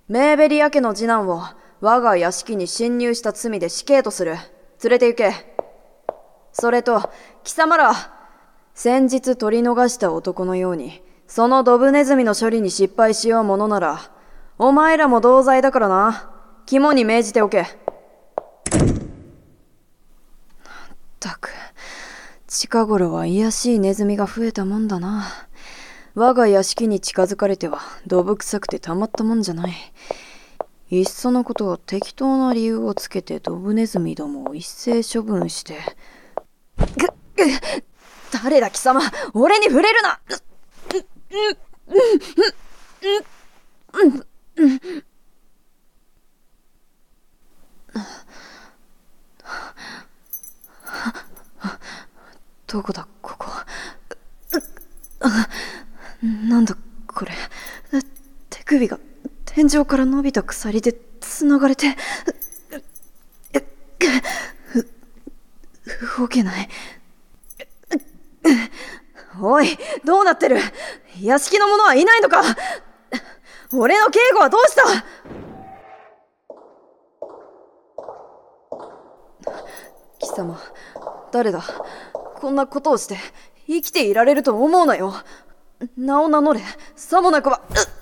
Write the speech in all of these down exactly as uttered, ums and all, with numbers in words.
メーベリア家の次男を我が屋敷に侵入した罪で死刑とする。連れて行け。それと、貴様ら、先日取り逃した男のように、そのドブネズミの処理に失敗しようものなら、お前らも同罪だからな。肝に銘じておけ。ったく、近頃は卑しいネズミが増えたもんだな。我が屋敷に近づかれてはどぶ臭くてたまったもんじゃない。いっそのことを適当な理由をつけてドブネズミどもを一斉処分して。ぐっぐっ誰だ貴様、俺に触れるな。どこだここ。なんだこれ。手首が天井から伸びた鎖でつながれて動けない。おい、どうなってる？屋敷の者はいないのか？俺の警護はどうした？貴様、誰だ？こんなことをして生きていられると思うなよ。名を名乗れ。さもなくば。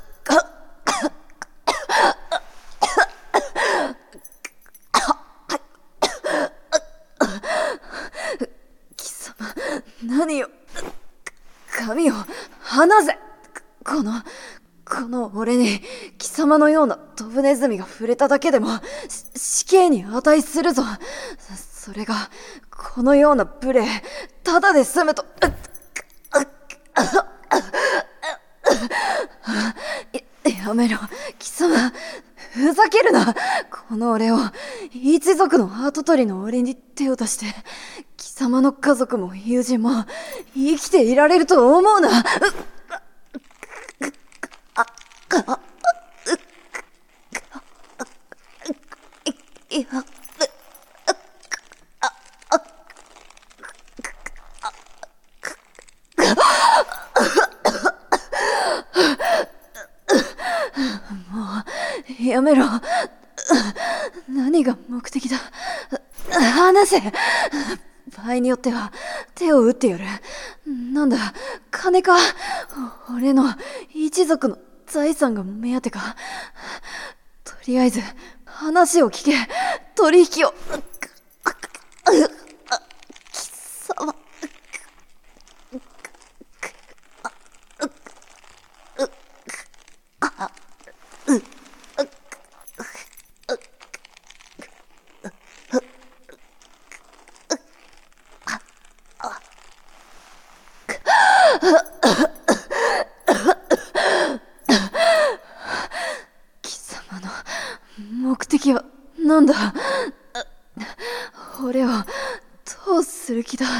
貴様、何よ。髪を離せ。このこの俺に貴様のようなドブネズミが触れただけでも死刑に値するぞ。それがこのような無礼ただで済むと。や, やめろ貴様、ふざけるな。この俺を一族の跡取りの俺に手を出して貴様の家族も友人も生きていられると思うな。いややめろ。何が目的だ。離せ。場合によっては手を打ってやる。なんだ、金か。俺の一族の財産が目当てか。とりあえず話を聞け。取引を。貴様。貴様の目的は何だ。俺をどうする気だ。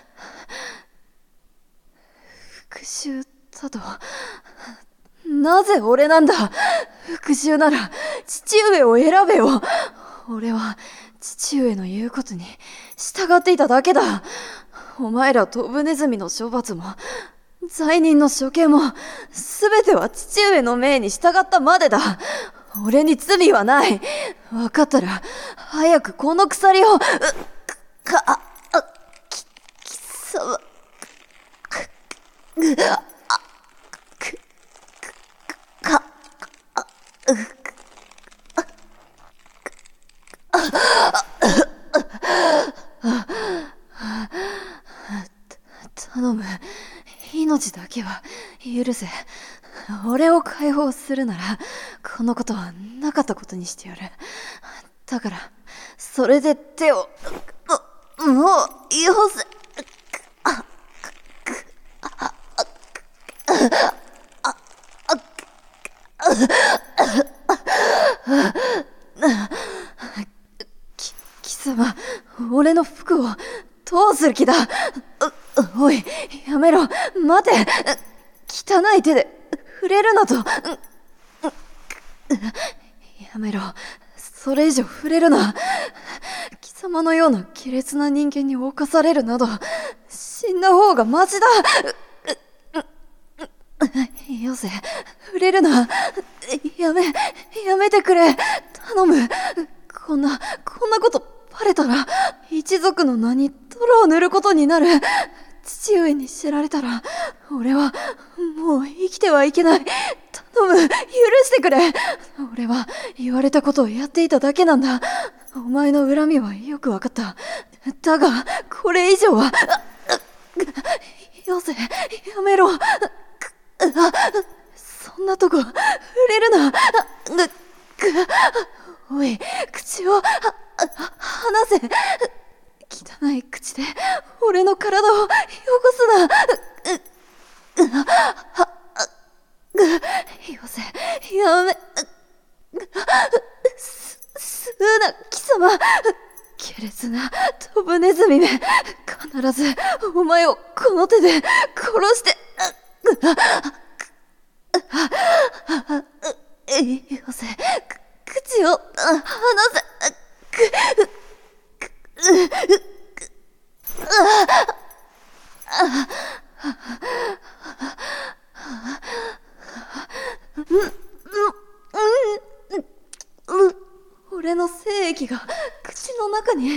復讐だと。なぜ俺なんだ。復讐なら父上を選べよ。俺は父上の言うことに従っていただけだ。お前らドブネズミの処罰も罪人の処刑も全ては父上の命に従ったまでだ。俺に罪はない。分かったら早くこの鎖を。かあき貴様。か頼む。命だけは許せ。俺を解放するならこのことはなかったことにしてやる。だからそれで手を。もうよせ。き貴様、俺の服をどうする気だ。おい、やめろ。待て。汚い手で触れるなと。やめろ。それ以上触れるな。貴様のような卑劣な人間に侵されるなど死んだ方がマシだ。よせ、触れるな。やめ、やめめてくれ。頼む。こんな、こんなことバレたら、一族の名に泥を塗ることになる。父上に知られたら、俺は、もう生きてはいけない。頼む、許してくれ。俺は、言われたことをやっていただけなんだ。お前の恨みはよくわかった。だが、これ以上は、よせ、やめろ。そんなとこ、触れるな。おい、口を、離せ。汚い口で、俺の体を汚すな。よせ、やめ、す、すうな、貴様。下劣なドブネズミめ。必ず、お前をこの手で殺して、よせ、口を離せ。俺の精液が口の中に。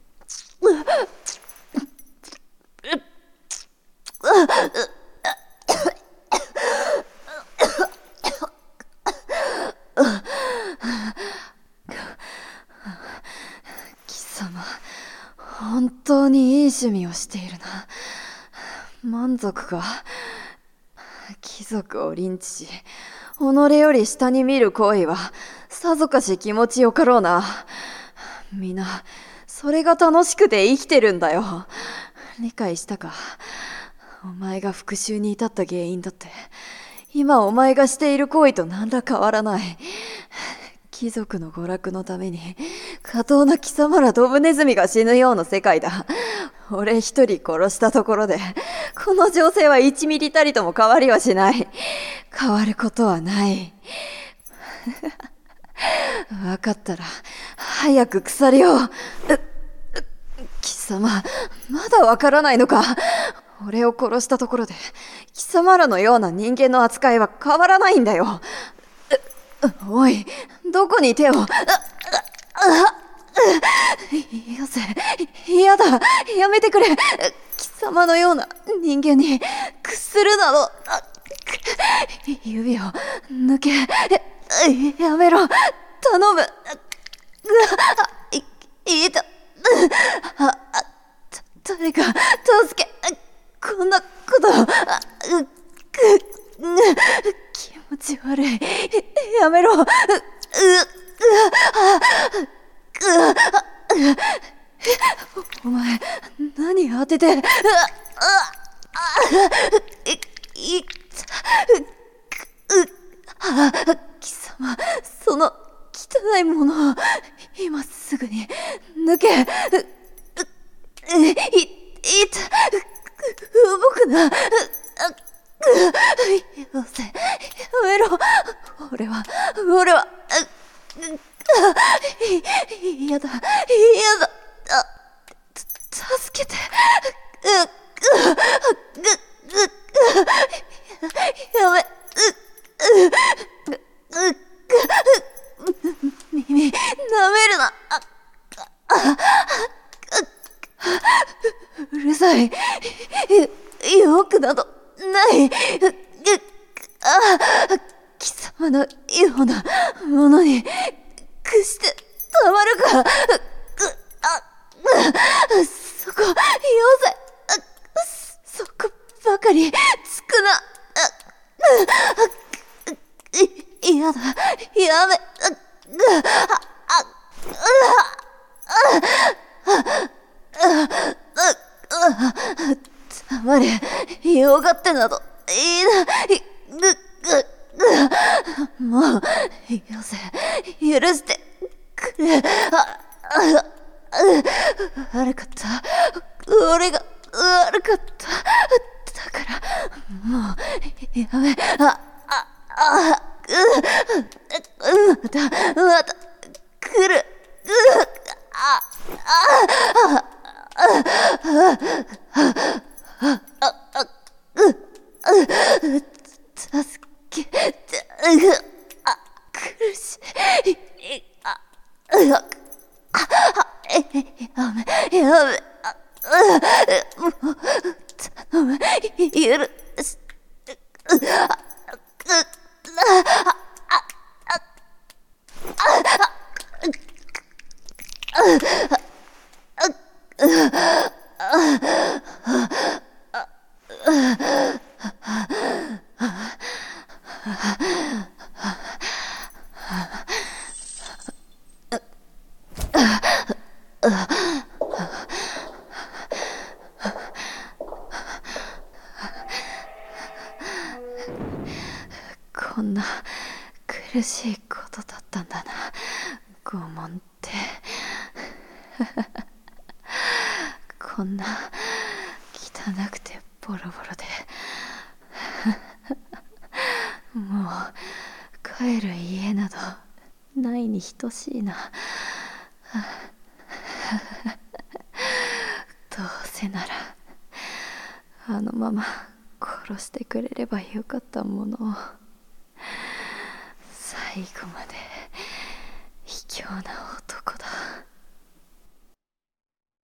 貴様、本当にいい趣味をしているな。満足か。貴族をリンチし、己より下に見る行為はさぞかし気持ちよかろうな。みんなそれが楽しくて生きてるんだよ。理解したか。お前が復讐に至った原因だって今お前がしている行為と何ら変わらない。貴族の娯楽のために下等な貴様らドブネズミが死ぬような世界だ。俺一人殺したところでこの情勢はいちミリたりとも変わりはしない。変わることはない。わかったら早く鎖を。貴様まだわからないのか。俺を殺したところで貴様らのような人間の扱いは変わらないんだよ。おい、どこに手を。よせ、嫌だ、やめてくれ。貴様のような人間に屈するなど。指を抜け。やめろ、頼む。い、いた。誰か助け。こんなこと。気持ち悪い。やめろ。う、う、お前、何当てて。い、い、貴様、その汚いものを今すぐに抜け。い、いた。動くな。よせ、やめろ。俺は、俺は、嫌だ、嫌だ。助けて。やめ、耳、舐めるな。うるさい。よくなどない。貴様のようなものに屈してたまるか。そこ、よせ。そこばかりつくな。嫌だ、やめ。黙れ、よがってなどいいな。もう、よせ、許してくれ。悪かった。俺が悪かった。だから、もう、やめ。あ、あ、あ、う、また、また、来る。あ、あ、助けて、あ、くしい。あ、うわ、あ、え、やめ、やめ、あ、う、もう、頼む、許し、う、あ、こんな苦しいことだったんだな、拷問って。こんな汚くてボロボロでもう帰る家などないに等しいな。どうせならあのまま殺してくれればよかったものを、最後まで卑怯な